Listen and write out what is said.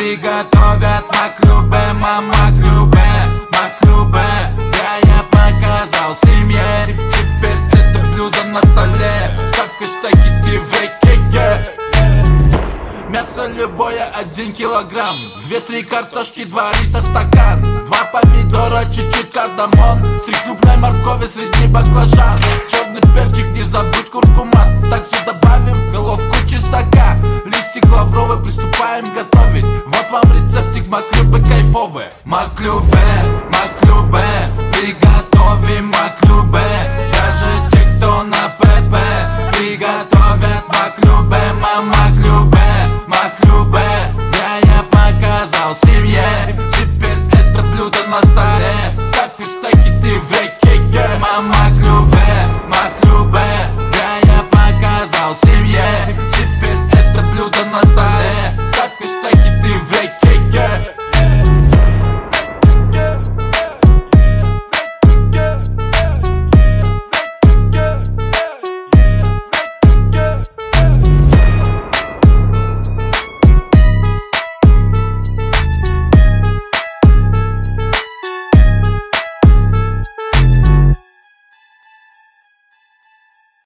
приготовят маклюбе, маклюбе, маклюбе. Зря я показал семье, теперь это блюдо на столе. Ставь хэштеги ты в реке. Мясо любое 1 килограмм, 2-3 картошки, 2 риса, стакан, 2 помидора, чуть-чуть кардамон, 3 крупной моркови, средний баклажан, черный перчик, не забудь куркума. Также добавим головку чеснока, листик лавровый, приступаем готовить. Вот вам рецептик маклюбе кайфовый. Маклюбе, маклюбе, приготовим маклюбе. Даже те, кто на